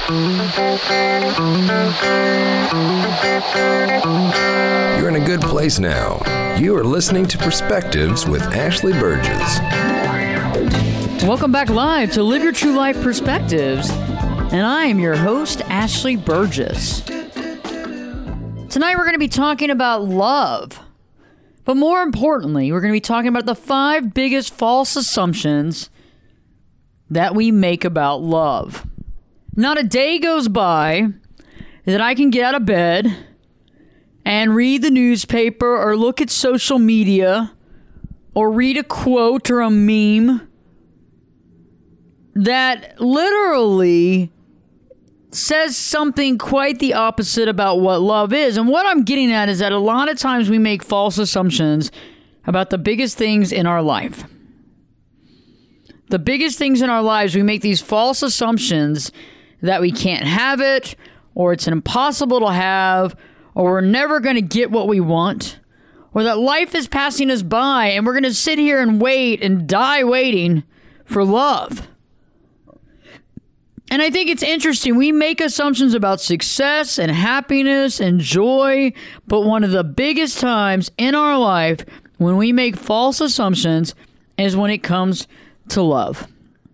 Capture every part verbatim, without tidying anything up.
You're in a good place now. You are listening to Perspectives with Ashley Burgess. Welcome back live to Live Your True Life Perspectives. And I am your host, Ashley Burgess. Tonight we're going to be talking about love. But more importantly, we're going to be talking about the five biggest false assumptions that we make about love. Not a day goes by that I can get out of bed and read the newspaper or look at social media or read a quote or a meme that literally says something quite the opposite about what love is. And what I'm getting at is that a lot of times we make false assumptions about the biggest things in our life. The biggest things in our lives, we make these false assumptions that we can't have it, or it's impossible to have, or we're never going to get what we want, or that life is passing us by and we're going to sit here and wait and die waiting for love. And I think it's interesting. We make assumptions about success and happiness and joy, but one of the biggest times in our life when we make false assumptions is when it comes to love.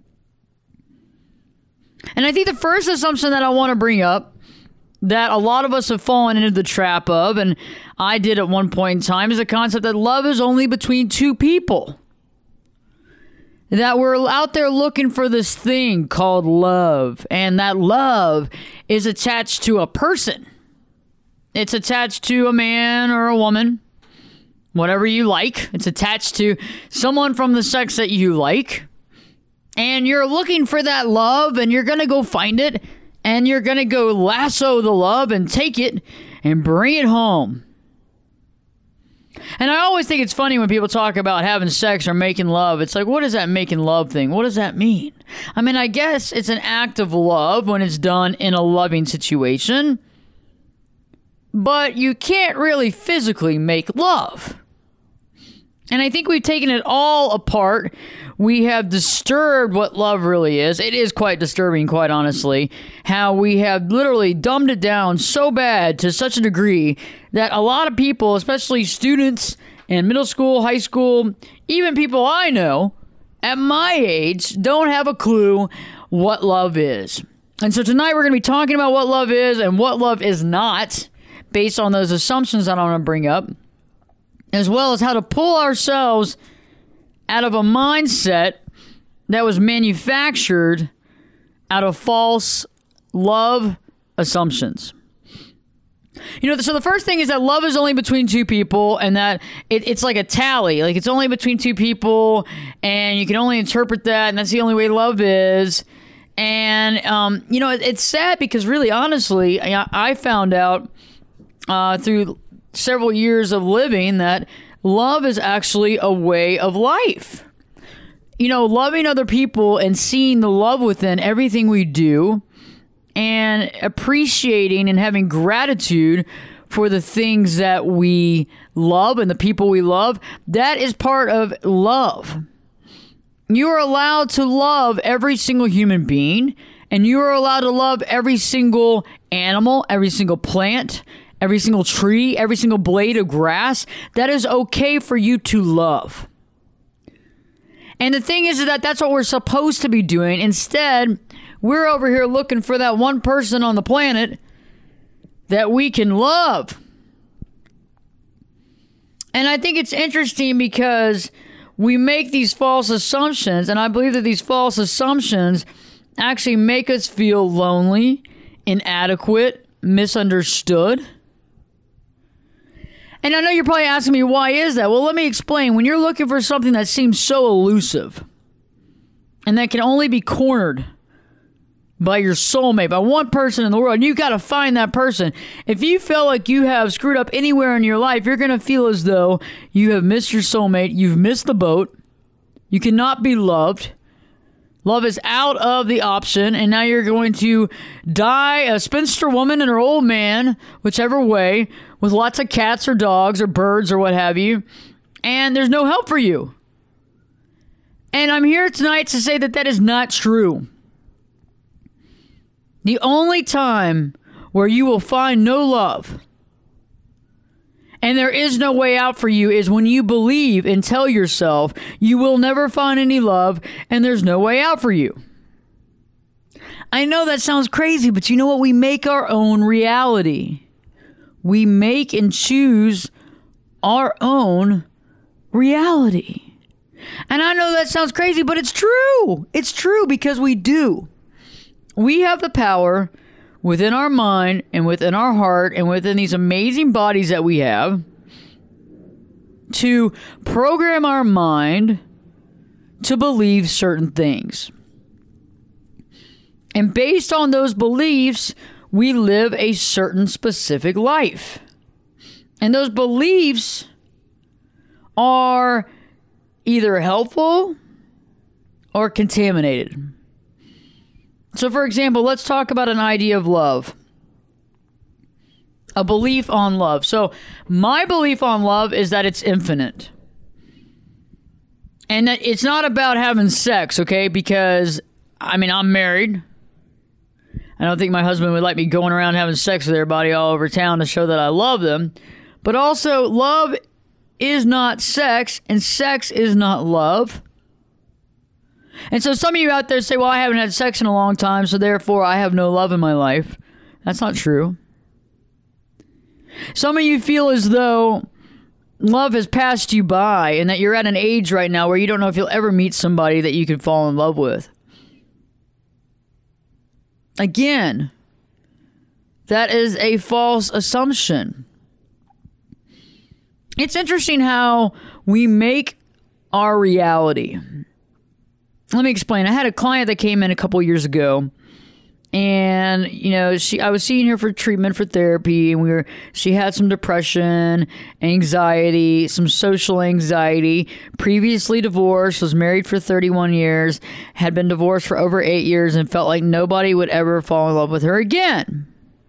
And I think the first assumption that I want to bring up that a lot of us have fallen into the trap of, and I did at one point in time, is the concept that love is only between two people. That we're out there looking for this thing called love, and that love is attached to a person. It's attached to a man or a woman, whatever you like. It's attached to someone from the sex that you like. And you're looking for that love, and you're going to go find it, and you're going to go lasso the love and take it and bring it home. And I always think it's funny when people talk about having sex or making love. It's like, what is that making love thing? What does that mean? I mean, I guess it's an act of love when it's done in a loving situation. But you can't really physically make love. And I think we've taken it all apart. We have disturbed what love really is. It is quite disturbing, quite honestly, how we have literally dumbed it down so bad to such a degree that a lot of people, especially students in middle school, high school, even people I know at my age, don't have a clue what love is. And so tonight we're going to be talking about what love is and what love is not, based on those assumptions that I want to bring up, as well as how to pull ourselves out of a mindset that was manufactured out of false love assumptions. You know, so the first thing is that love is only between two people, and that it, it's like a tally. Like, it's only between two people, and you can only interpret that, and that's the only way love is. And, um, you know, it, it's sad because really, honestly, I, I found out uh, through several years of living that love is actually a way of life. You know, loving other people and seeing the love within everything we do and appreciating and having gratitude for the things that we love and the people we love, that is part of love. You are allowed to love every single human being, and you are allowed to love every single animal, every single plant, every single tree, every single blade of grass. That is okay for you to love. And the thing is, is that that's what we're supposed to be doing. Instead, we're over here looking for that one person on the planet that we can love. And I think it's interesting because we make these false assumptions, and I believe that these false assumptions actually make us feel lonely, inadequate, misunderstood. And I know you're probably asking me, why is that? Well, let me explain. When you're looking for something that seems so elusive and that can only be cornered by your soulmate, by one person in the world, and you got to find that person. If you feel like you have screwed up anywhere in your life, you're going to feel as though you have missed your soulmate. You've missed the boat. You cannot be loved. Love is out of the option, and now you're going to die a spinster woman and her old man, whichever way, with lots of cats or dogs or birds or what have you, and there's no help for you. And I'm here tonight to say that that is not true. The only time where you will find no love and there is no way out for you is when you believe and tell yourself you will never find any love and there's no way out for you. I know that sounds crazy, but you know what? We make our own reality. We make and choose our own reality. And I know that sounds crazy, but it's true. It's true because we do. We have the power within our mind and within our heart and within these amazing bodies that we have to program our mind to believe certain things. And based on those beliefs, we live a certain specific life. And those beliefs are either helpful or contaminated. So, for example, let's talk about an idea of love. A belief on love. So, my belief on love is that it's infinite. And that it's not about having sex, okay? Because, I mean, I'm married. I don't think my husband would like me going around having sex with everybody all over town to show that I love them. But also, love is not sex, and sex is not love. And so some of you out there say, well, I haven't had sex in a long time, so therefore I have no love in my life. That's not true. Some of you feel as though love has passed you by and that you're at an age right now where you don't know if you'll ever meet somebody that you could fall in love with. Again, that is a false assumption. It's interesting how we make our reality. Let me explain. I had a client that came in a couple years ago, and you know, she I was seeing her for treatment for therapy, and we were she had some depression, anxiety, some social anxiety, previously divorced, was married for thirty-one years, had been divorced for over eight years, and felt like nobody would ever fall in love with her again.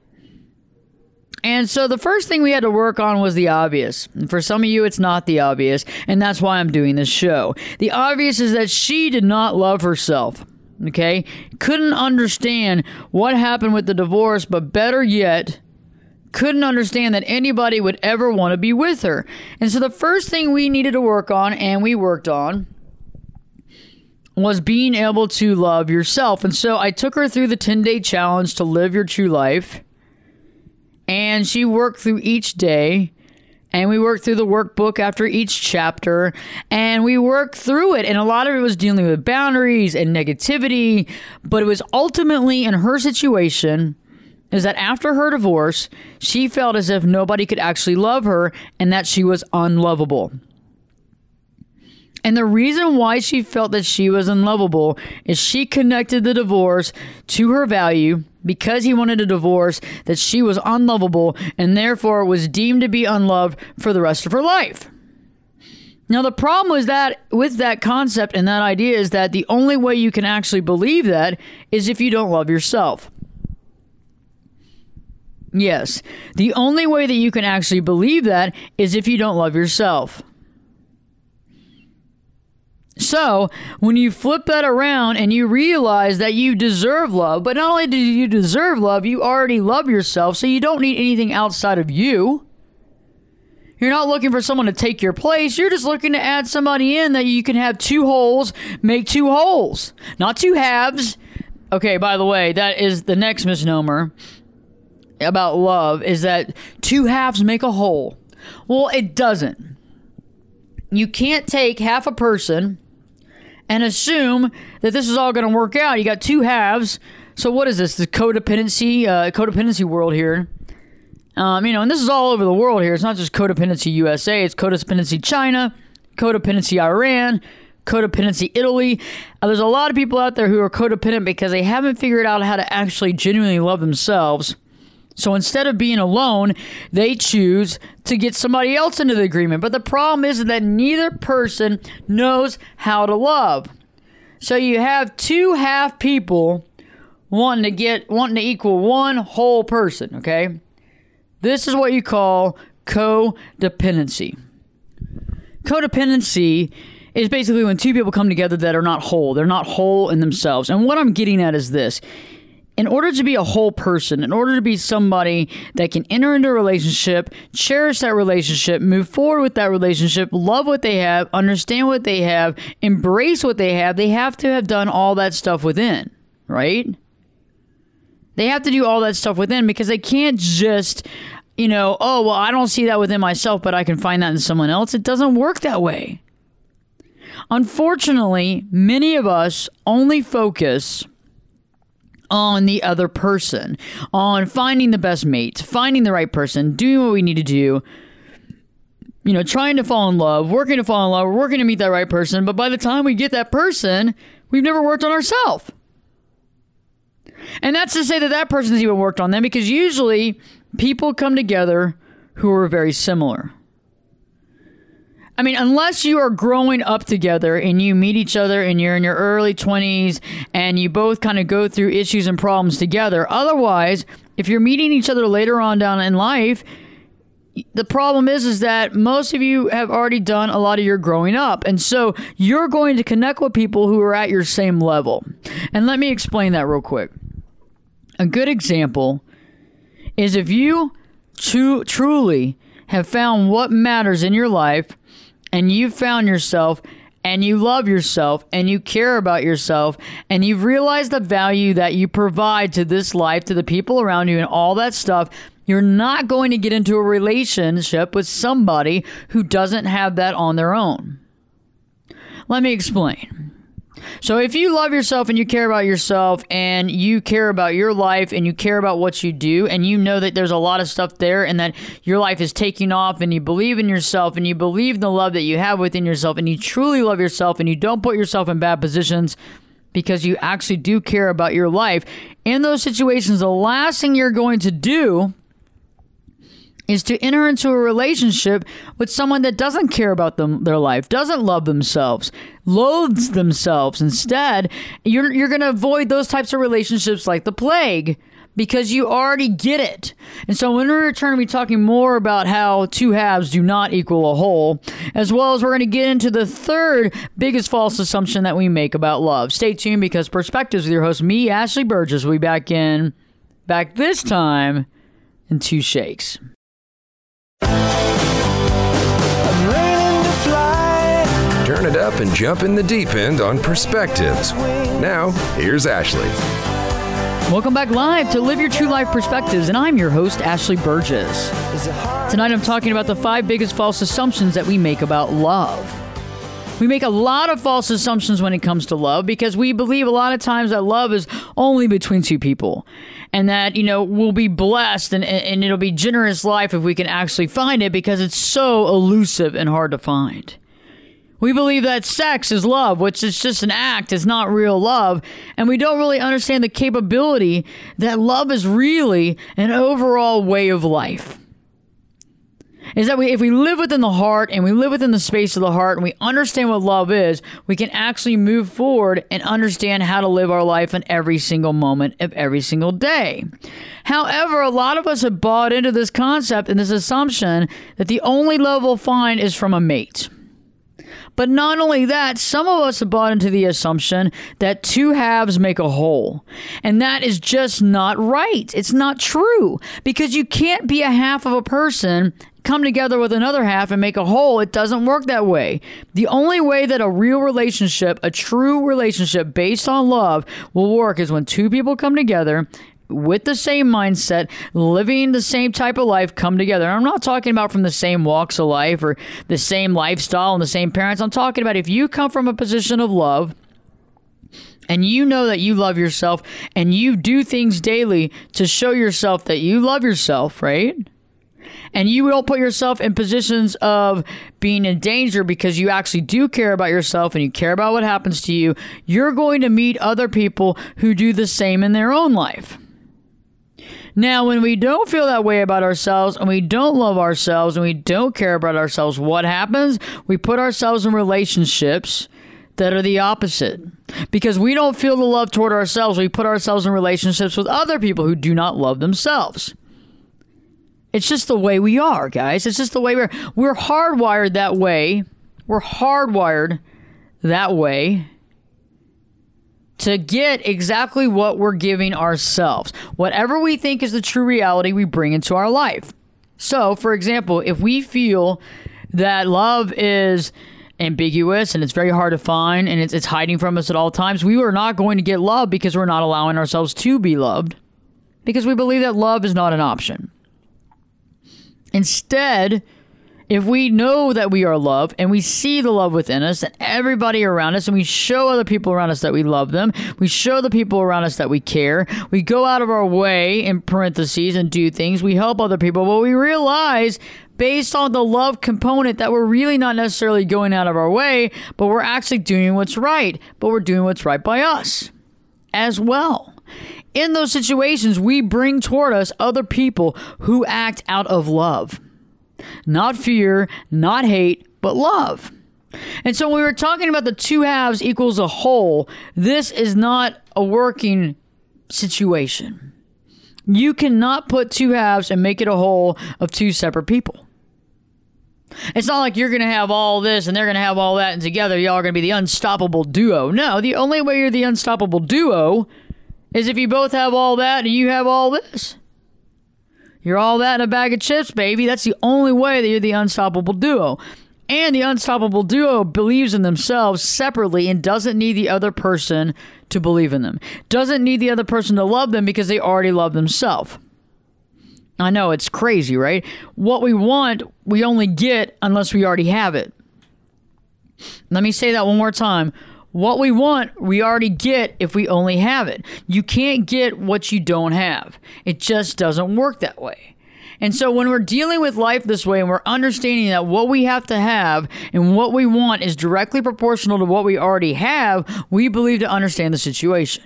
And so the first thing we had to work on was the obvious. And for some of you, it's not the obvious. And that's why I'm doing this show. The obvious is that she did not love herself. Okay? Couldn't understand what happened with the divorce, but better yet, couldn't understand that anybody would ever want to be with her. And so the first thing we needed to work on, and we worked on, was being able to love yourself. And so I took her through the ten-day challenge to live your true life. And she worked through each day, and we worked through the workbook after each chapter, and we worked through it. And a lot of it was dealing with boundaries and negativity, but it was ultimately in her situation is that after her divorce, she felt as if nobody could actually love her and that she was unlovable. And the reason why she felt that she was unlovable is she connected the divorce to her value because he wanted a divorce, that she was unlovable and therefore was deemed to be unloved for the rest of her life. Now, the problem was that with that concept and that idea is that the only way you can actually believe that is if you don't love yourself. Yes, the only way that you can actually believe that is if you don't love yourself. So, when you flip that around and you realize that you deserve love, but not only do you deserve love, you already love yourself, so you don't need anything outside of you. You're not looking for someone to take your place. You're just looking to add somebody in that you can have two holes, make two holes, not two halves. Okay, by the way, that is the next misnomer about love, is that two halves make a whole. Well, it doesn't. You can't take half a person and assume that this is all going to work out. You got two halves. So what is this? The codependency, uh, codependency world here. Um, you know, and this is all over the world here. It's not just codependency U S A. It's codependency China, codependency Iran, codependency Italy. Uh, there's a lot of people out there who are codependent because they haven't figured out how to actually genuinely love themselves. So instead of being alone, they choose to get somebody else into the agreement. But the problem is that neither person knows how to love. So you have two half people wanting to get wanting to equal one whole person, okay? This is what you call codependency. Codependency is basically when two people come together that are not whole. They're not whole in themselves. And what I'm getting at is this. in order to be a whole person, in order to be somebody that can enter into a relationship, cherish that relationship, move forward with that relationship, love what they have, understand what they have, embrace what they have, they have to have done all that stuff within, right? They have to do all that stuff within, because they can't just, you know, oh, well, I don't see that within myself, but I can find that in someone else. It doesn't work that way. Unfortunately, many of us only focus on the other person, on finding the best mate, finding the right person, doing what we need to do, you know, trying to fall in love, working to fall in love, working to meet that right person. But by the time we get that person, we've never worked on ourselves. And that's to say that that person's even worked on them, because usually people come together who are very similar. I mean, unless you are growing up together and you meet each other and you're in your early twenties and you both kind of go through issues and problems together. Otherwise, if you're meeting each other later on down in life, the problem is, is that most of you have already done a lot of your growing up. And so you're going to connect with people who are at your same level. And let me explain that real quick. A good example is if you tru- truly have found what matters in your life, and you've found yourself, and you love yourself, and you care about yourself, and you've realized the value that you provide to this life, to the people around you, and all that stuff, you're not going to get into a relationship with somebody who doesn't have that on their own. Let me explain. So if you love yourself and you care about yourself and you care about your life and you care about what you do, and you know that there's a lot of stuff there and that your life is taking off, and you believe in yourself and you believe in the love that you have within yourself, and you truly love yourself and you don't put yourself in bad positions because you actually do care about your life, in those situations, the last thing you're going to do is to enter into a relationship with someone that doesn't care about them, their life, doesn't love themselves, loathes themselves. Instead, you're you're going to avoid those types of relationships like the plague, because you already get it. And so when we return, we'll be talking more about how two halves do not equal a whole, as well as we're going to get into the third biggest false assumption that we make about love. Stay tuned, because Perspectives with your host, me, Ashley Burgess, will be back in, back this time in two shakes. Turn it up and jump in the deep end on Perspectives. Now, here's Ashley. Welcome back live to Live Your True Life Perspectives, and I'm your host, Ashley Burgess. Tonight I'm talking about the five biggest false assumptions that we make about love. We make a lot of false assumptions when it comes to love, because we believe a lot of times that love is only between two people, and that, you know, we'll be blessed and, and it'll be generous life if we can actually find it, because it's so elusive and hard to find. We believe that sex is love, which is just an act, it's not real love, and we don't really understand the capability that love is really an overall way of life. Is that we, if we live within the heart and we live within the space of the heart and we understand what love is, we can actually move forward and understand how to live our life in every single moment of every single day. However, a lot of us have bought into this concept and this assumption that the only love we'll find is from a mate. But not only that, some of us have bought into the assumption that two halves make a whole. And that is just not right. It's not true. Because you can't be a half of a person, come together with another half and make a whole. It doesn't work that way. The only way that a real relationship, a true relationship based on love, will work is when two people come together with the same mindset, living the same type of life, come together. And I'm not talking about from the same walks of life or the same lifestyle and the same parents. I'm talking about if you come from a position of love and you know that you love yourself and you do things daily to show yourself that you love yourself, right? And you don't put yourself in positions of being in danger because you actually do care about yourself and you care about what happens to you, you're going to meet other people who do the same in their own life. Now, when we don't feel that way about ourselves and we don't love ourselves and we don't care about ourselves, what happens? We put ourselves in relationships that are the opposite. Because we don't feel the love toward ourselves, we put ourselves in relationships with other people who do not love themselves. It's just the way we are, guys. It's just the way we're we're hardwired that way. We're hardwired that way to get exactly what we're giving ourselves. Whatever we think is the true reality, we bring into our life. So, for example, if we feel that love is ambiguous and it's very hard to find and it's, it's hiding from us at all times, we are not going to get love because we're not allowing ourselves to be loved, because we believe that love is not an option. Instead, if we know that we are loved and we see the love within us and everybody around us, and we show other people around us that we love them, we show the people around us that we care, we go out of our way, in parentheses, and do things, we help other people, but we realize, based on the love component, that we're really not necessarily going out of our way, but we're actually doing what's right, but we're doing what's right by us as well. In those situations, we bring toward us other people who act out of love. Not fear, not hate, but love. And so when we were talking about the two halves equals a whole, this is not a working situation. You cannot put two halves and make it a whole of two separate people. It's not like you're going to have all this and they're going to have all that, and together y'all are going to be the unstoppable duo. No, the only way you're the unstoppable duo is if you both have all that and you have all this. You're all that in a bag of chips, baby. That's the only way that you're the unstoppable duo. And the unstoppable duo believes in themselves separately and doesn't need the other person to believe in them. Doesn't need the other person to love them because they already love themselves. I know, it's crazy, right? What we want, we only get unless we already have it. Let me say that one more time. What we want, we already get if we only have it. You can't get what you don't have. It just doesn't work that way. And so when we're dealing with life this way and we're understanding that what we have to have and what we want is directly proportional to what we already have, we believe to understand the situation.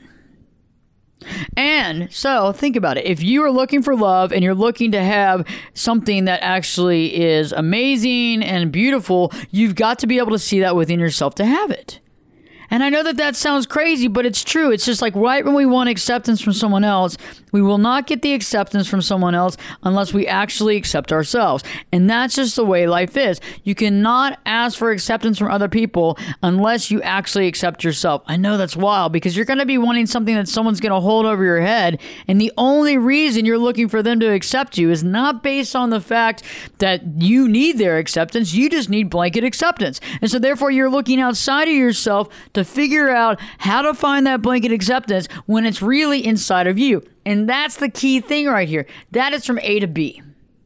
And so think about it. If you are looking for love and you're looking to have something that actually is amazing and beautiful, you've got to be able to see that within yourself to have it. And I know that that sounds crazy, but it's true. It's just like right when we want acceptance from someone else, we will not get the acceptance from someone else unless we actually accept ourselves. And that's just the way life is. You cannot ask for acceptance from other people unless you actually accept yourself. I know that's wild because you're going to be wanting something that someone's going to hold over your head. And the only reason you're looking for them to accept you is not based on the fact that you need their acceptance. You just need blanket acceptance. And so therefore you're looking outside of yourself to figure out how to find that blanket acceptance when it's really inside of you. And that's the key thing right here. That is from A to B.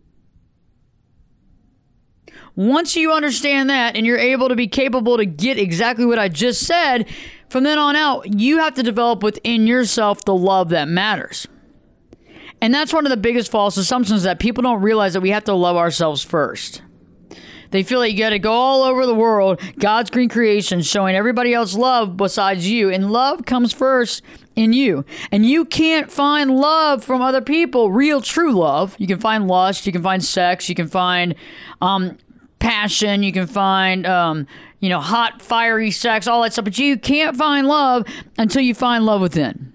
Once you understand that and you're able to be capable to get exactly what I just said, from then on out, you have to develop within yourself the love that matters. And that's one of the biggest false assumptions, that people don't realize that we have to love ourselves first. They feel like you got to go all over the world, God's green creation, showing everybody else love besides you. And love comes first in you. And you can't find love from other people, real, true love. You can find lust, you can find sex, you can find um, passion, you can find, um, you know, hot, fiery sex, all that stuff. But you can't find love until you find love within.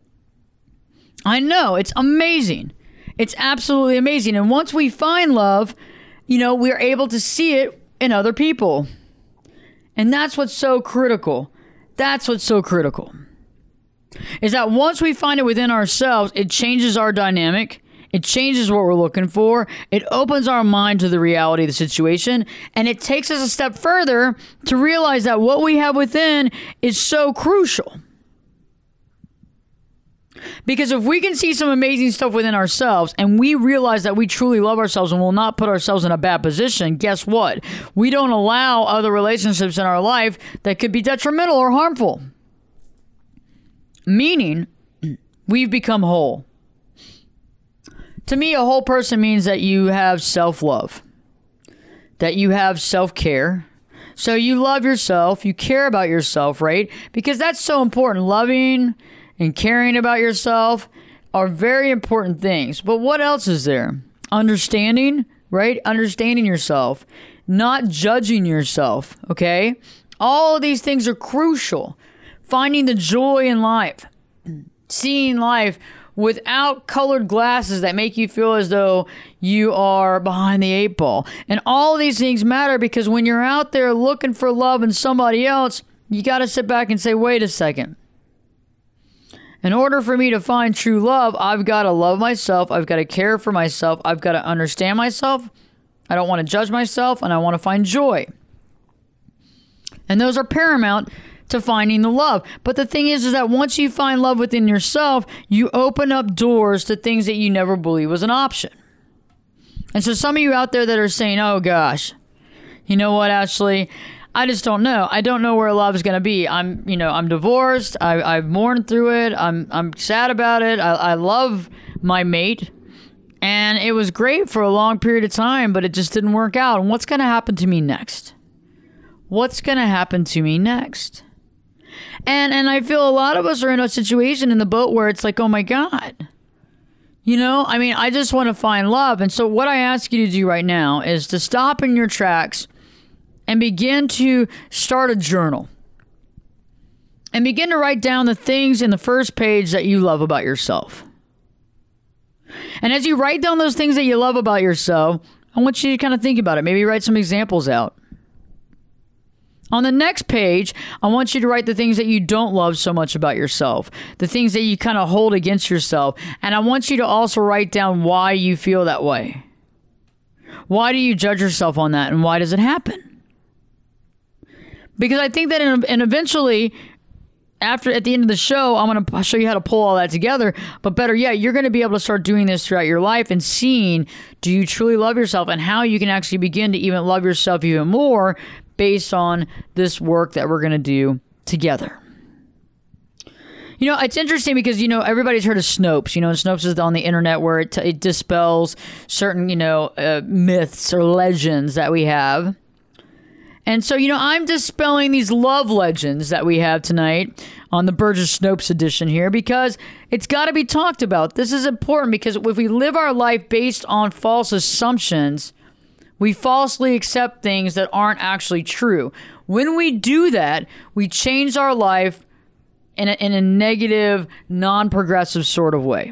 I know, it's amazing. It's absolutely amazing. And once we find love, you know, we're able to see it in other people. And that's what's so critical. That's what's so critical. Is that once we find it within ourselves, it changes our dynamic. It changes what we're looking for. It opens our mind to the reality of the situation. And it takes us a step further to realize that what we have within is so crucial. Because if we can see some amazing stuff within ourselves and we realize that we truly love ourselves and will not put ourselves in a bad position, guess what? We don't allow other relationships in our life that could be detrimental or harmful. Meaning, we've become whole. To me, a whole person means that you have self-love, that you have self-care. So you love yourself, you care about yourself, right? Because that's so important. Loving and caring about yourself are very important things. But what else is there? Understanding, right? Understanding yourself, not judging yourself, okay? All of these things are crucial. Finding the joy in life, seeing life without colored glasses that make you feel as though you are behind the eight ball. And all of these things matter because when you're out there looking for love in somebody else, you got to sit back and say, wait a second. In order for me to find true love, I've got to love myself. I've got to care for myself. I've got to understand myself. I don't want to judge myself, and I want to find joy. And those are paramount to finding the love. But the thing is, is that once you find love within yourself, you open up doors to things that you never believed was an option. And so some of you out there that are saying, oh gosh, you know what, Ashley? I just don't know. I don't know where love is going to be. I'm, you know, I'm divorced. I, I've mourned through it. I'm, I'm sad about it. I, I love my mate, and it was great for a long period of time, but it just didn't work out. And what's going to happen to me next? What's going to happen to me next? And, and I feel a lot of us are in a situation in the boat where it's like, oh my God, you know, I mean, I just want to find love. And so what I ask you to do right now is to stop in your tracks and begin to start a journal. And begin to write down the things in the first page that you love about yourself. And as you write down those things that you love about yourself, I want you to kind of think about it. Maybe write some examples out. On the next page, I want you to write the things that you don't love so much about yourself. The things that you kind of hold against yourself. And I want you to also write down why you feel that way. Why do you judge yourself on that? And why does it happen? Because I think that, in, and eventually, after at the end of the show, I'm going to show you how to pull all that together. But better yet, you're going to be able to start doing this throughout your life and seeing, do you truly love yourself, and how you can actually begin to even love yourself even more based on this work that we're going to do together. You know, it's interesting because, you know, everybody's heard of Snopes. You know, and Snopes is on the internet where it, it dispels certain, you know, uh, myths or legends that we have. And so, you know, I'm dispelling these love legends that we have tonight on the Burgess Snopes edition here, because it's got to be talked about. This is important because if we live our life based on false assumptions, we falsely accept things that aren't actually true. When we do that, we change our life in a, in a negative, non-progressive sort of way.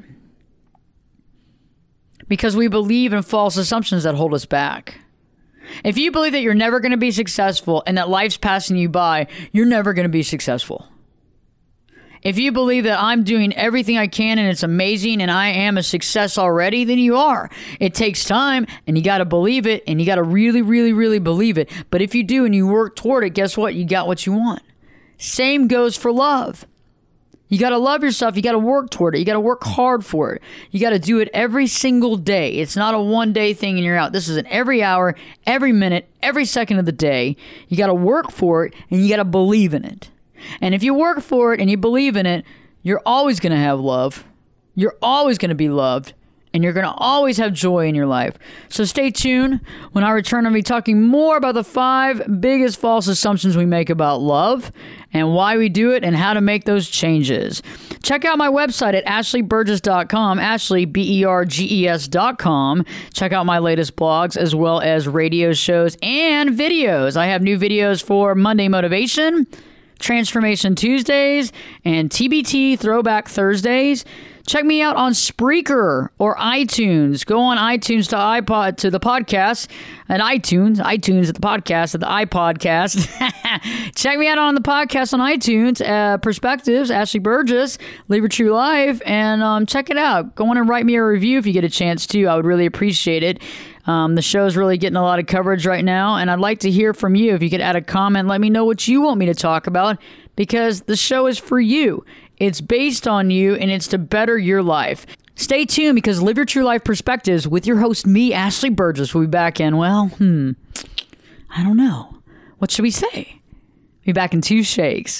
Because we believe in false assumptions that hold us back. If you believe that you're never going to be successful and that life's passing you by, you're never going to be successful. If you believe that I'm doing everything I can and it's amazing and I am a success already, then you are. It takes time, and you got to believe it, and you got to really, really, really believe it. But if you do and you work toward it, guess what? You got what you want. Same goes for love. You got to love yourself. You got to work toward it. You got to work hard for it. You got to do it every single day. It's not a one day thing and you're out. This is an every hour, every minute, every second of the day. You got to work for it, and you got to believe in it. And if you work for it and you believe in it, you're always going to have love. You're always going to be loved. And you're going to always have joy in your life. So stay tuned. When I return, I'll be talking more about the five biggest false assumptions we make about love and why we do it and how to make those changes. Check out my website at ashley burgess dot com, Ashley, B E R G E S dot com. Check out my latest blogs as well as radio shows and videos. I have new videos for Monday Motivation, Transformation Tuesdays, and T B T Throwback Thursdays. Check me out on Spreaker or iTunes. Go on iTunes to iPod to the podcast at iTunes, iTunes at the podcast at the iPodcast. Check me out on the podcast on iTunes, uh, Perspectives, Ashley Burgess, Live Your True Life, and um, check it out. Go on and write me a review if you get a chance to. I would really appreciate it. Um, the show's really getting a lot of coverage right now, and I'd like to hear from you. If you could add a comment, let me know what you want me to talk about, because the show is for you. It's based on you, and it's to better your life. Stay tuned, because Live Your True Life Perspectives with your host, me, Ashley Burgess, will be back in, well, hmm, I don't know. What should we say? Be back in two shakes.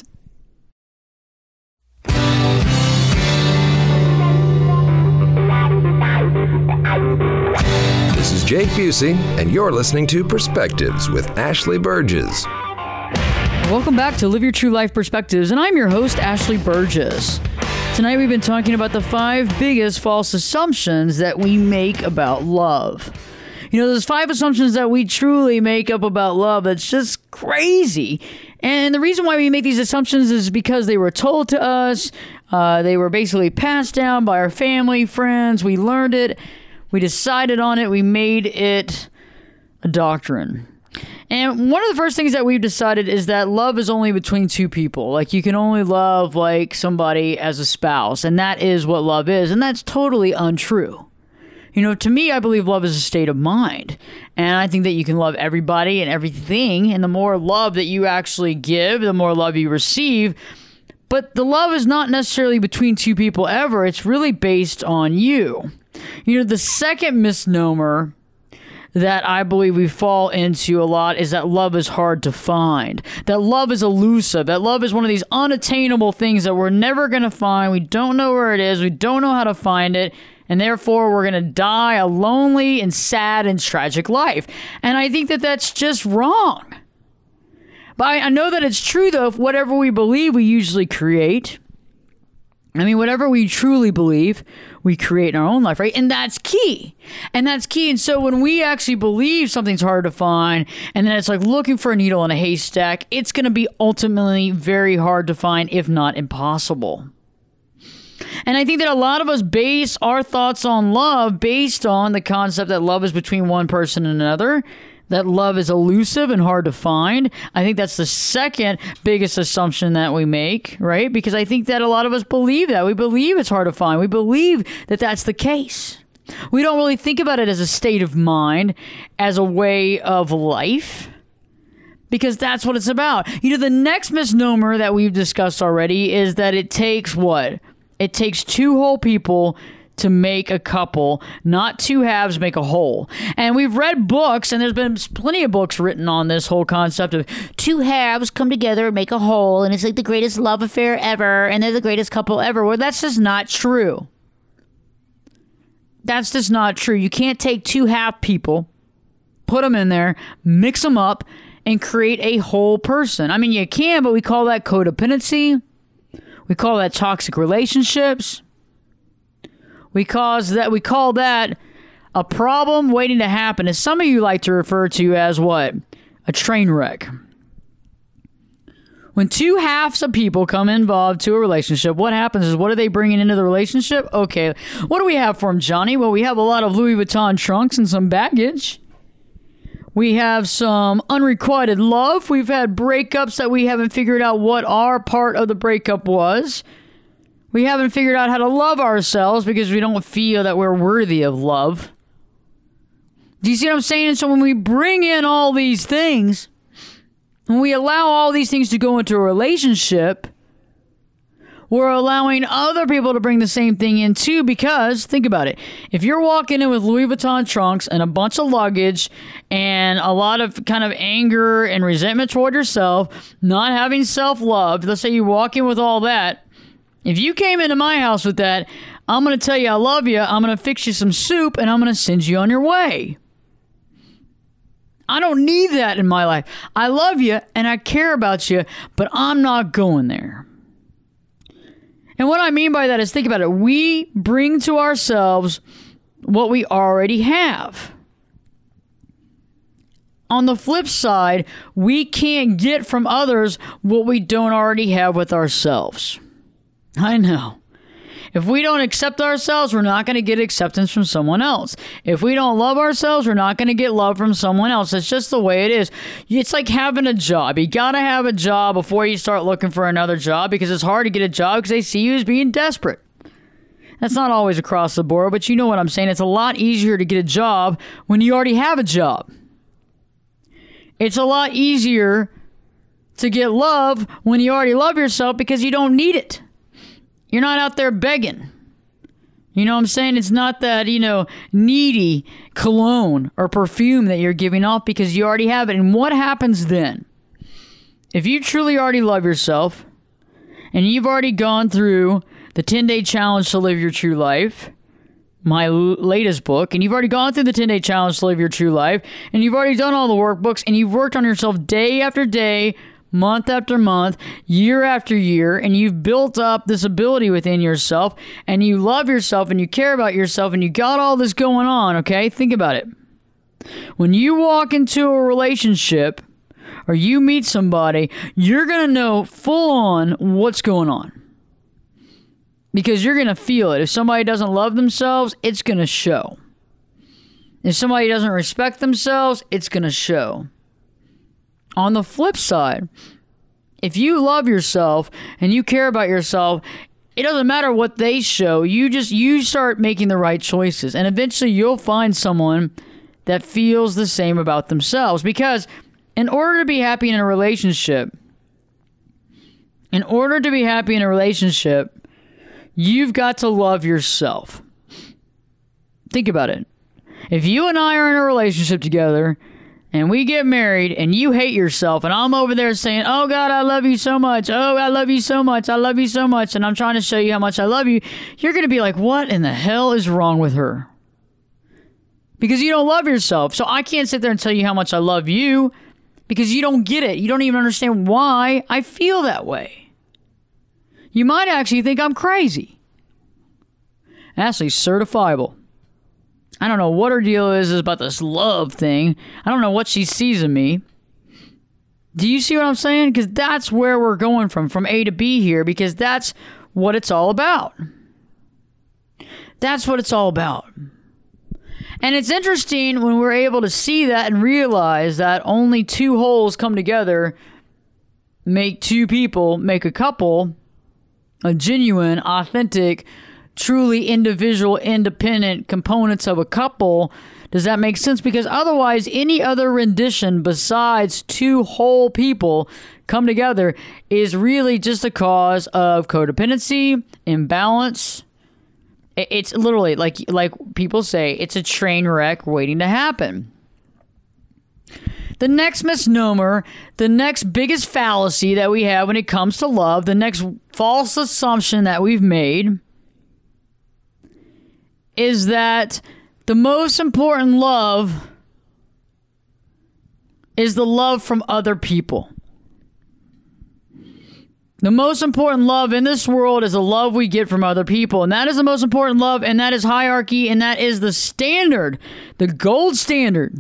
This is Jake Busey, and you're listening to Perspectives with Ashley Burgess. Welcome back to Live Your True Life Perspectives, and I'm your host, Ashley Burgess. Tonight we've been talking about the five biggest false assumptions that we make about love. You know, there's five assumptions that we truly make up about love that's just crazy. And the reason why we make these assumptions is because they were told to us. Uh, they were basically passed down by our family, friends. We learned it. We decided on it. We made it a doctrine. And one of the first things that we've decided is that love is only between two people. Like, you can only love, like, somebody as a spouse, and that is what love is, and that's totally untrue. You know, to me, I believe love is a state of mind, and I think that you can love everybody and everything, and the more love that you actually give, the more love you receive. But the love is not necessarily between two people ever. It's really based on you. You know, the second misnomer that I believe we fall into a lot is that love is hard to find. That love is elusive. That love is one of these unattainable things that we're never going to find. We don't know where it is. We don't know how to find it. And therefore, we're going to die a lonely and sad and tragic life. And I think that that's just wrong. But I, I know that it's true, though. If whatever we believe, we usually create. I mean, whatever we truly believe, we create in our own life, right? And that's key. And that's key. And so when we actually believe something's hard to find, and then it's like looking for a needle in a haystack, it's going to be ultimately very hard to find, if not impossible. And I think that a lot of us base our thoughts on love based on the concept that love is between one person and another, that love is elusive and hard to find. I think that's the second biggest assumption that we make, right? Because I think that a lot of us believe that. We believe it's hard to find. We believe that that's the case. We don't really think about it as a state of mind, as a way of life, because that's what it's about. You know, the next misnomer that we've discussed already is that it takes what? It takes two whole people to make a couple, not two halves make a whole. And we've read books, and there's been plenty of books written on this whole concept of two halves come together and make a whole, and it's like the greatest love affair ever, and they're the greatest couple ever. Well, that's just not true. That's just not true. You can't take two half people, put them in there, mix them up, and create a whole person. I mean, you can, but we call that codependency. We call that toxic relationships. We cause that. We call that a problem waiting to happen, as some of you like to refer to as what? A train wreck. When two halves of people come involved to a relationship, what happens is, what are they bringing into the relationship? Okay, what do we have for them, Johnny? Well, we have a lot of Louis Vuitton trunks and some baggage. We have some unrequited love. We've had breakups that we haven't figured out what our part of the breakup was. We haven't figured out how to love ourselves because we don't feel that we're worthy of love. Do you see what I'm saying? And so when we bring in all these things, when we allow all these things to go into a relationship, we're allowing other people to bring the same thing in too, because think about it. If you're walking in with Louis Vuitton trunks and a bunch of luggage and a lot of kind of anger and resentment toward yourself, not having self-love, let's say you walk in with all that. If you came into my house with that, I'm going to tell you I love you, I'm going to fix you some soup, and I'm going to send you on your way. I don't need that in my life. I love you and I care about you, but I'm not going there. And what I mean by that is, think about it. We bring to ourselves what we already have. On the flip side, we can't get from others what we don't already have with ourselves. I know. If we don't accept ourselves, we're not going to get acceptance from someone else. If we don't love ourselves, we're not going to get love from someone else. It's just the way it is. It's like having a job. You got to have a job before you start looking for another job, because it's hard to get a job because they see you as being desperate. That's not always across the board, but you know what I'm saying. It's a lot easier to get a job when you already have a job. It's a lot easier to get love when you already love yourself because you don't need it. You're not out there begging. You know what I'm saying? It's not that, you know, needy cologne or perfume that you're giving off because you already have it. And what happens then? If you truly already love yourself and you've already gone through the ten-day challenge to live your true life, my l- latest book, and you've already gone through the ten-day challenge to live your true life, and you've already done all the workbooks, and you've worked on yourself day after day, month after month, year after year, and you've built up this ability within yourself, and you love yourself, and you care about yourself, and you got all this going on, okay? Think about it. When you walk into a relationship, or you meet somebody, you're going to know full on what's going on. Because you're going to feel it. If somebody doesn't love themselves, it's going to show. If somebody doesn't respect themselves, it's going to show. On the flip side, if you love yourself and you care about yourself, it doesn't matter what they show. You just, you start making the right choices. And eventually you'll find someone that feels the same about themselves. Because in order to be happy in a relationship, in order to be happy in a relationship, you've got to love yourself. Think about it. If you and I are in a relationship together and we get married and you hate yourself and I'm over there saying, oh God, I love you so much. Oh, I love you so much. I love you so much. And I'm trying to show you how much I love you. You're going to be like, what in the hell is wrong with her? Because you don't love yourself. So I can't sit there and tell you how much I love you because you don't get it. You don't even understand why I feel that way. You might actually think I'm crazy. Ashley's certifiable. I don't know what her deal is, is about this love thing. I don't know what she sees in me. Do you see what I'm saying? Because that's where we're going from, from A to B here, because that's what it's all about. That's what it's all about. And it's interesting when we're able to see that and realize that only two wholes come together, make two people, make a couple, a genuine, authentic, truly individual, independent components of a couple. Does that make sense? Because otherwise, any other rendition besides two whole people come together is really just a cause of codependency, imbalance. It's literally, like like people say, it's a train wreck waiting to happen. The next misnomer, the next biggest fallacy that we have when it comes to love, the next false assumption that we've made is that the most important love is the love from other people. The most important love in this world is the love we get from other people. And that is the most important love, and that is hierarchy, and that is the standard, the gold standard.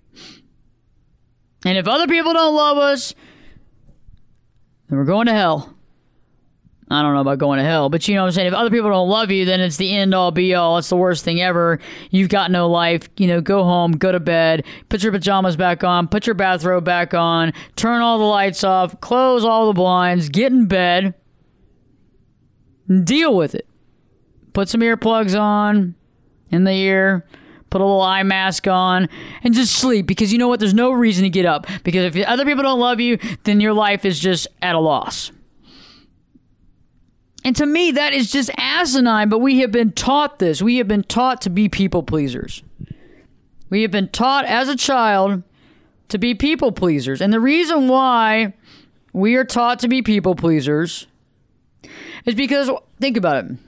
And if other people don't love us, then we're going to hell. I don't know about going to hell, but you know what I'm saying? If other people don't love you, then it's the end all be all. It's the worst thing ever. You've got no life. You know, go home, go to bed, put your pajamas back on, put your bathrobe back on, turn all the lights off, close all the blinds, get in bed, and deal with it. Put some earplugs on in the ear, put a little eye mask on, and just sleep, because you know what? There's no reason to get up, because if other people don't love you, then your life is just at a loss. And to me, that is just asinine, but we have been taught this. We have been taught to be people pleasers. We have been taught as a child to be people pleasers. And the reason why we are taught to be people pleasers is because, think about it.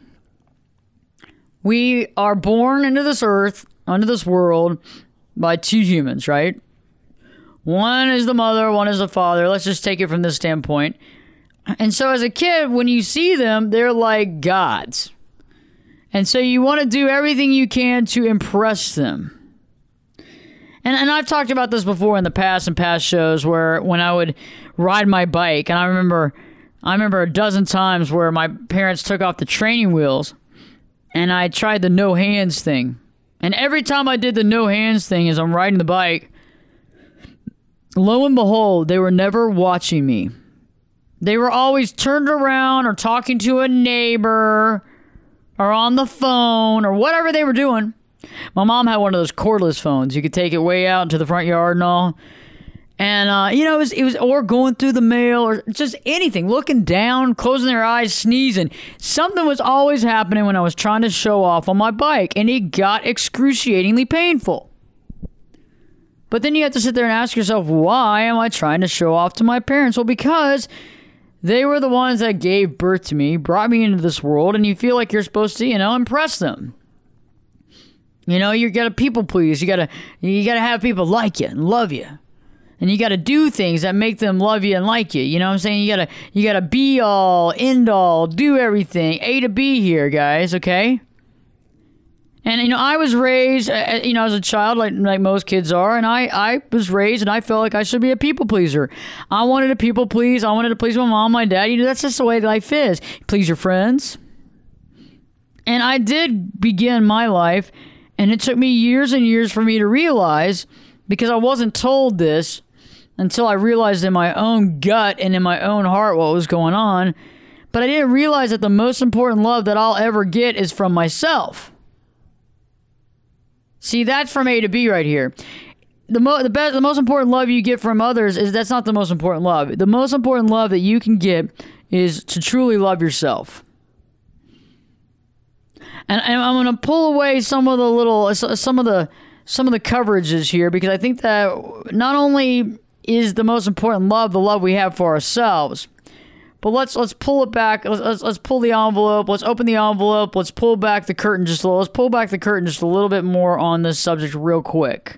We are born into this earth, into this world, by two humans, right? One is the mother, one is the father. Let's just take it from this standpoint. And so as a kid, when you see them, they're like gods. And so you want to do everything you can to impress them. And and I've talked about this before in the past and past shows, where when I would ride my bike, and I remember I remember a dozen times where my parents took off the training wheels and I tried the no hands thing. And every time I did the no hands thing as I'm riding the bike, lo and behold, they were never watching me. They were always turned around or talking to a neighbor or on the phone or whatever they were doing. My mom had one of those cordless phones. You could take it way out into the front yard and all. And, uh, you know, it was, it was, or going through the mail or just anything, looking down, closing their eyes, sneezing. Something was always happening when I was trying to show off on my bike, and it got excruciatingly painful. But then you have to sit there and ask yourself, why am I trying to show off to my parents? Well, because they were the ones that gave birth to me, brought me into this world, and you feel like you're supposed to, you know, impress them. You know, you gotta people please. You gotta, you gotta have people like you and love you. And you gotta do things that make them love you and like you. You know what I'm saying? You gotta, you gotta be all, end all, do everything. A to B here, guys, okay? And, you know, I was raised, uh, you know, as a child, like like most kids are, and I, I was raised, and I felt like I should be a people pleaser. I wanted to people please. I wanted to please my mom, my dad. You know, that's just the way life is. Please your friends. And I did begin my life, and it took me years and years for me to realize, because I wasn't told this, until I realized in my own gut and in my own heart what was going on. But I didn't realize that the most important love that I'll ever get is from myself. See, that's from A to B right here. The, mo- the, best, the most important love you get from others is that's not the most important love. The most important love that you can get is to truly love yourself. And, and I'm going to pull away some of the little, some of the, some of the coverages here, because I think that not only is the most important love the love we have for ourselves, but let's let's pull it back. Let's, let's let's pull the envelope. Let's open the envelope. Let's pull back the curtain just a little. Let's pull back the curtain just a little bit more on this subject real quick.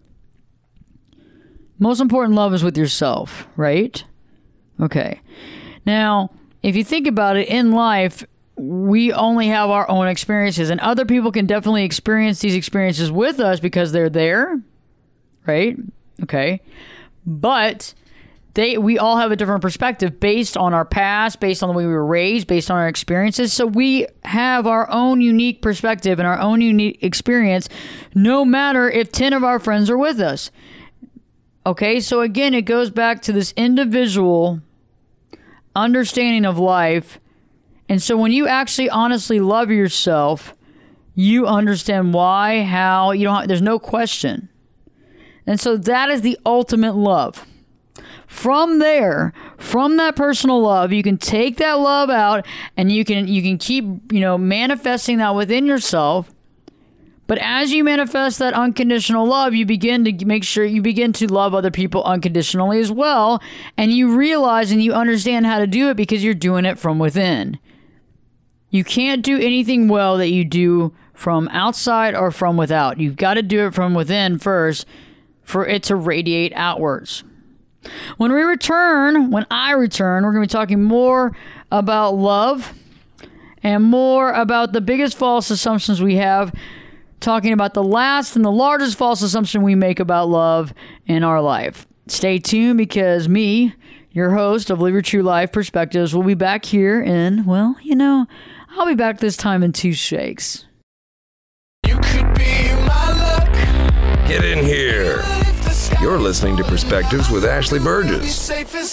Most important love is with yourself, right? Okay. Now, if you think about it, in life, we only have our own experiences, and other people can definitely experience these experiences with us because they're there, right? Okay. But they, we all have a different perspective based on our past, based on the way we were raised, based on our experiences. So we have our own unique perspective and our own unique experience, no matter if ten of our friends are with us. Okay, so again, it goes back to this individual understanding of life. And so when you actually honestly love yourself, you understand why, how, you don't have, there's no question. And so that is the ultimate love. From there, from that personal love, you can take that love out and you can you can keep, you know, manifesting that within yourself. But as you manifest that unconditional love, you begin to make sure you begin to love other people unconditionally as well. And you realize and you understand how to do it because you're doing it from within. You can't do anything well that you do from outside or from without. You've got to do it from within first for it to radiate outwards. When we return, when I return, we're going to be talking more about love and more about the biggest false assumptions we have, talking about the last and the largest false assumption we make about love in our life. Stay tuned, because me, your host of Live Your True Life Perspectives, will be back here in, well, you know, I'll be back this time in two shakes. You could be my luck. Get in here. You're listening to Perspectives with Ashley Burgess.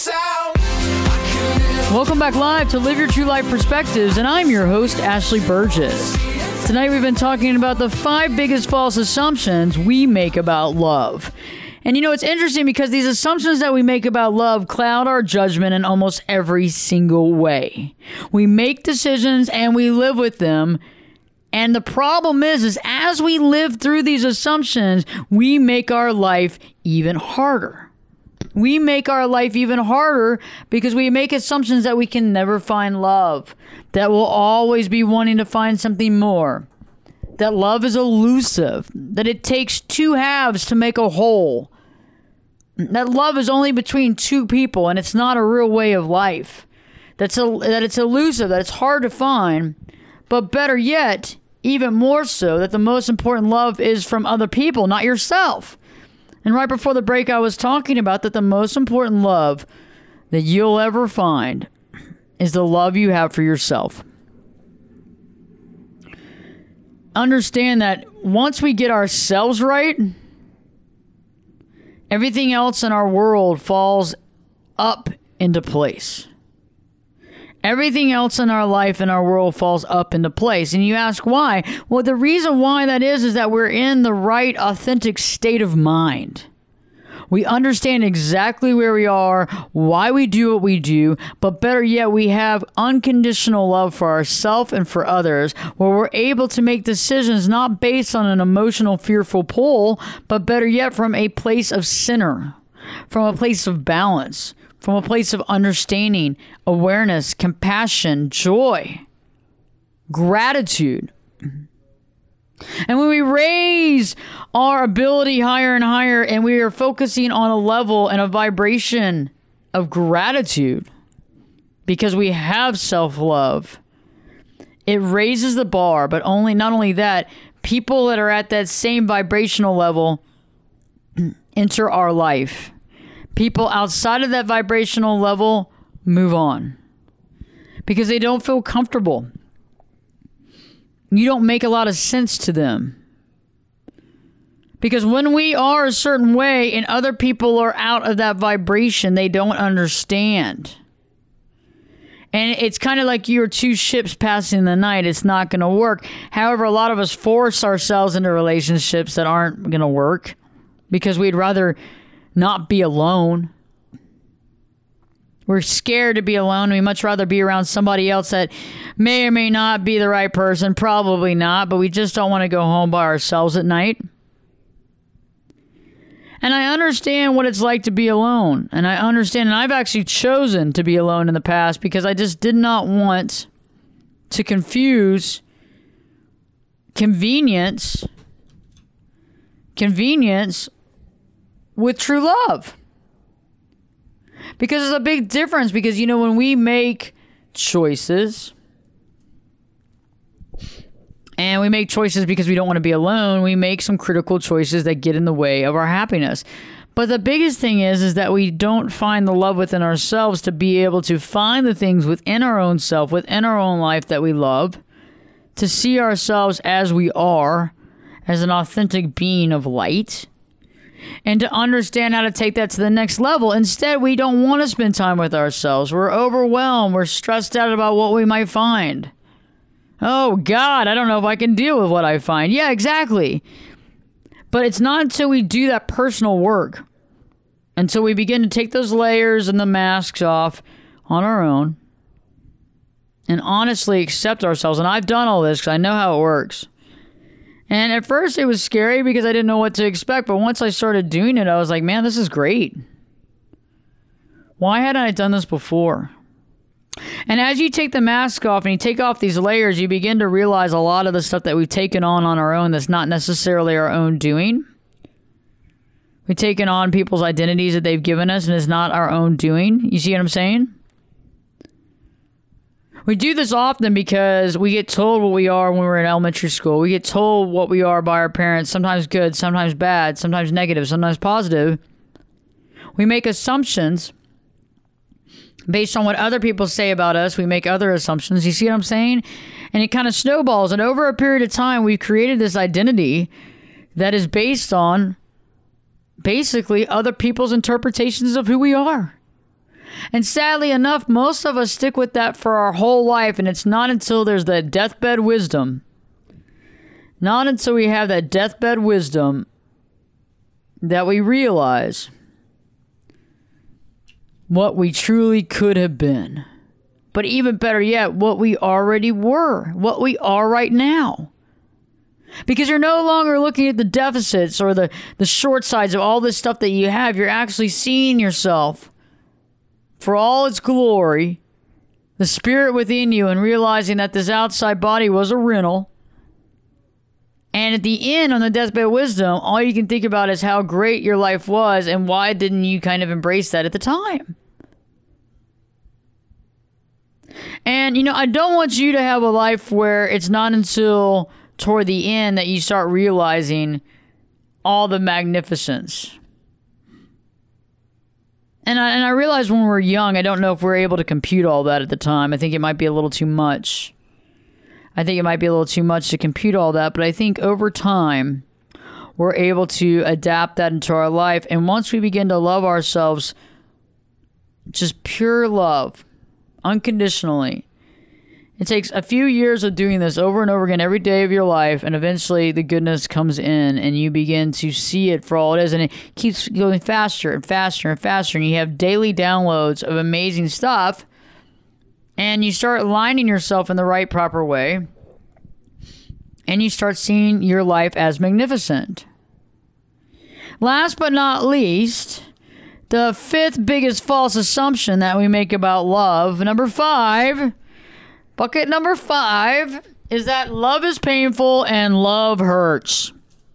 Welcome back live to Live Your True Life Perspectives, and I'm your host, Ashley Burgess. Tonight we've been talking about the five biggest false assumptions we make about love. And you know, it's interesting because these assumptions that we make about love cloud our judgment in almost every single way. We make decisions and we live with them. And the problem is, is as we live through these assumptions, we make our life even harder. We make our life even harder because we make assumptions that we can never find love, that we'll always be wanting to find something more, that love is elusive, that it takes two halves to make a whole, that love is only between two people and it's not a real way of life, that's a, that it's elusive, that it's hard to find. But better yet, even more so, that the most important love is from other people, not yourself. And right before the break, I was talking about that the most important love that you'll ever find is the love you have for yourself. Understand that once we get ourselves right, everything else in our world falls up into place. Everything else in our life and our world falls up into place. And you ask why? Well, the reason why that is, is that we're in the right, authentic state of mind. We understand exactly where we are, why we do what we do, but better yet, we have unconditional love for ourselves and for others, where we're able to make decisions not based on an emotional, fearful pull, but better yet, from a place of center, from a place of balance, from a place of understanding, awareness, compassion, joy, gratitude. And when we raise our ability higher and higher, and we are focusing on a level and a vibration of gratitude because we have self-love, it raises the bar. But only not only that, people that are at that same vibrational level enter our life. People outside of that vibrational level move on because they don't feel comfortable. You don't make a lot of sense to them. Because when we are a certain way and other people are out of that vibration, they don't understand. And it's kind of like you're two ships passing the night. It's not going to work. However, a lot of us force ourselves into relationships that aren't going to work because we'd rather not be alone. We're scared to be alone. We much rather be around somebody else that may or may not be the right person. Probably not, but we just don't want to go home by ourselves at night. And I understand what it's like to be alone. And I understand, and I've actually chosen to be alone in the past because I just did not want to confuse convenience, convenience with true love. Because there's a big difference because, you know, when we make choices, and we make choices because we don't want to be alone, we make some critical choices that get in the way of our happiness. But the biggest thing is, is that we don't find the love within ourselves to be able to find the things within our own self, within our own life that we love, to see ourselves as we are, as an authentic being of light, and to understand how to take that to the next level. Instead, we don't want to spend time with ourselves. We're overwhelmed. We're stressed out about what we might find. Oh, God, I don't know if I can deal with what I find. Yeah, exactly. But it's not until we do that personal work, until we begin to take those layers and the masks off on our own and honestly accept ourselves. And I've done all this because I know how it works. And at first it was scary because I didn't know what to expect. But once I started doing it, I was like, man, this is great. Why hadn't I done this before? And as you take the mask off and you take off these layers, you begin to realize a lot of the stuff that we've taken on on our own that's not necessarily our own doing. We've taken on people's identities that they've given us and it's not our own doing. You see what I'm saying? We do this often because we get told what we are when we're in elementary school. We get told what we are by our parents, sometimes good, sometimes bad, sometimes negative, sometimes positive. We make assumptions based on what other people say about us. We make other assumptions. You see what I'm saying? And it kind of snowballs. And over a period of time, we've created this identity that is based on basically other people's interpretations of who we are. And sadly enough, most of us stick with that for our whole life. And it's not until there's that deathbed wisdom, not until we have that deathbed wisdom that we realize what we truly could have been. But even better yet, what we already were, what we are right now. Because you're no longer looking at the deficits or the, the short sides of all this stuff that you have. You're actually seeing yourself for all its glory, the spirit within you, and realizing that this outside body was a rental. And at the end, on the deathbed of wisdom, all you can think about is how great your life was and why didn't you kind of embrace that at the time. And, you know, I don't want you to have a life where it's not until toward the end that you start realizing all the magnificence. And I, and I realize when we're young, I don't know if we're able to compute all that at the time. I think it might be a little too much. I think it might be a little too much to compute all that, but I think over time, we're able to adapt that into our life. And once we begin to love ourselves, just pure love, unconditionally, it takes a few years of doing this over and over again every day of your life, and eventually the goodness comes in and you begin to see it for all it is, and it keeps going faster and faster and faster, and you have daily downloads of amazing stuff. And you start aligning yourself in the right, proper way. And you start seeing your life as magnificent. Last but not least, the fifth biggest false assumption that we make about love. Number five, bucket number five, is that love is painful and love hurts.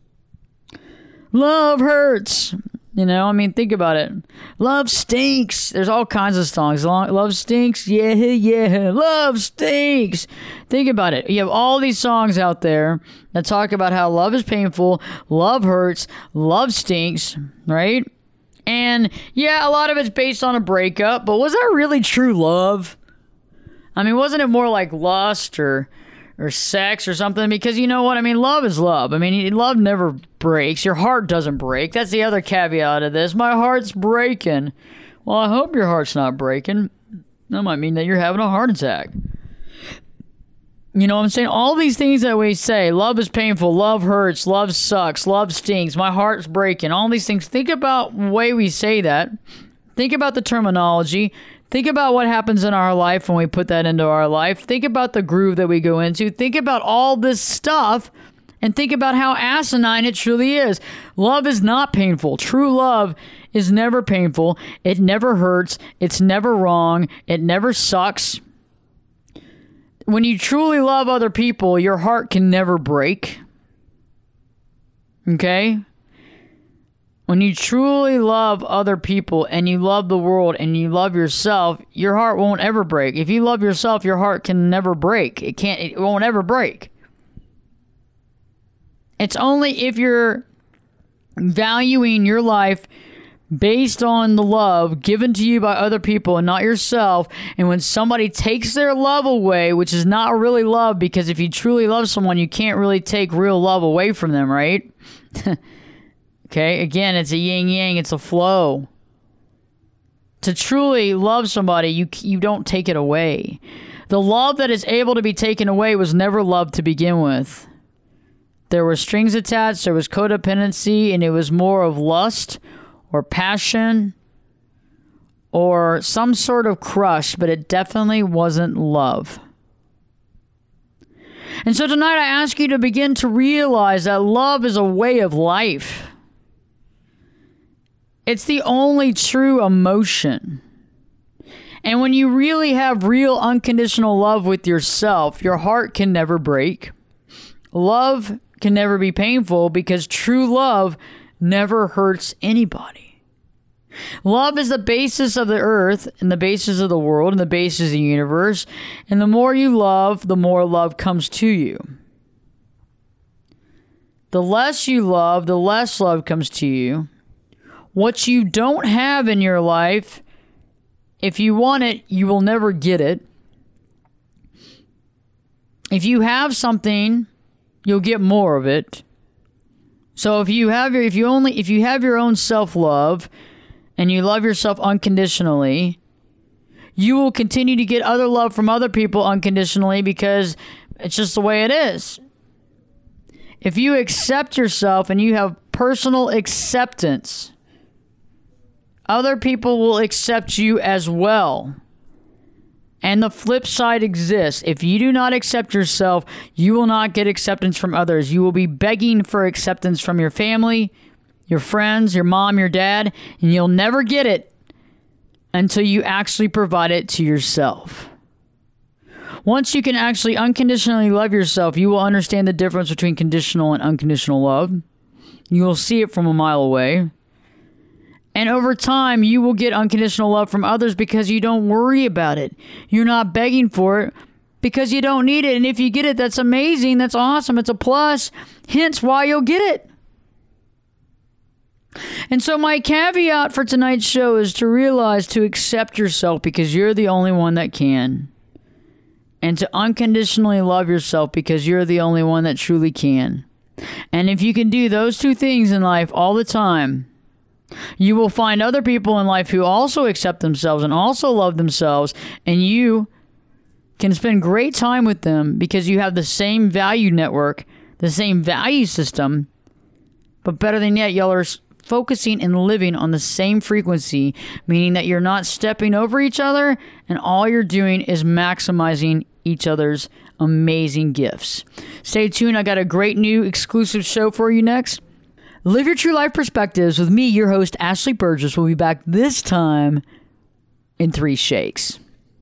Love hurts. You know, I mean, think about it. Love stinks. There's all kinds of songs. Love stinks. Yeah, yeah. Love stinks. Think about it. You have all these songs out there that talk about how love is painful, love hurts, love stinks, right? And yeah, a lot of it's based on a breakup, but was that really true love? I mean, wasn't it more like lust or or sex or something, because you know what? I mean, love is love. I mean, love never breaks. Your heart doesn't break. That's the other caveat of this. My heart's breaking. Well, I hope your heart's not breaking. That might mean that you're having a heart attack. You know what I'm saying? All these things that we say, love is painful, love hurts, love sucks, love stings, my heart's breaking, all these things. Think about the way we say that. Think about the terminology. Think about what happens in our life when we put that into our life. Think about the groove that we go into. Think about all this stuff and think about how asinine it truly is. Love is not painful. True love is never painful. It never hurts. It's never wrong. It never sucks. When you truly love other people, your heart can never break. Okay? When you truly love other people and you love the world and you love yourself, your heart won't ever break. If you love yourself, your heart can never break. It can't, it won't ever break. It's only if you're valuing your life based on the love given to you by other people and not yourself. And when somebody takes their love away, which is not really love, because if you truly love someone, you can't really take real love away from them, right? Okay, again, it's a yin-yang, it's a flow. To truly love somebody, you you don't take it away. The love that is able to be taken away was never love to begin with. There were strings attached, there was codependency, and it was more of lust or passion or some sort of crush, but it definitely wasn't love. And so tonight I ask you to begin to realize that love is a way of life. It's the only true emotion. And when you really have real unconditional love with yourself, your heart can never break. Love can never be painful because true love never hurts anybody. Love is the basis of the earth and the basis of the world and the basis of the universe. And the more you love, the more love comes to you. The less you love, the less love comes to you. What you don't have in your life, if you want it, you will never get it. If you have something, you'll get more of it. So if you have your, if you only, if you have your own self-love and you love yourself unconditionally, you will continue to get other love from other people unconditionally because it's just the way it is. If you accept yourself and you have personal acceptance, other people will accept you as well. And the flip side exists. If you do not accept yourself, you will not get acceptance from others. You will be begging for acceptance from your family, your friends, your mom, your dad, and you'll never get it until you actually provide it to yourself. Once you can actually unconditionally love yourself, you will understand the difference between conditional and unconditional love. You will see it from a mile away. And over time, you will get unconditional love from others because you don't worry about it. You're not begging for it because you don't need it. And if you get it, that's amazing. That's awesome. It's a plus. Hence why you'll get it. And so my caveat for tonight's show is to realize to accept yourself because you're the only one that can. And to unconditionally love yourself because you're the only one that truly can. And if you can do those two things in life all the time, you will find other people in life who also accept themselves and also love themselves, and you can spend great time with them because you have the same value network, the same value system, but better than yet, y'all are focusing and living on the same frequency, meaning that you're not stepping over each other, and all you're doing is maximizing each other's amazing gifts. Stay tuned. I got a great new exclusive show for you next. Live Your True Life Perspectives with me, your host, Ashley Burgess. We'll be back this time in three shakes.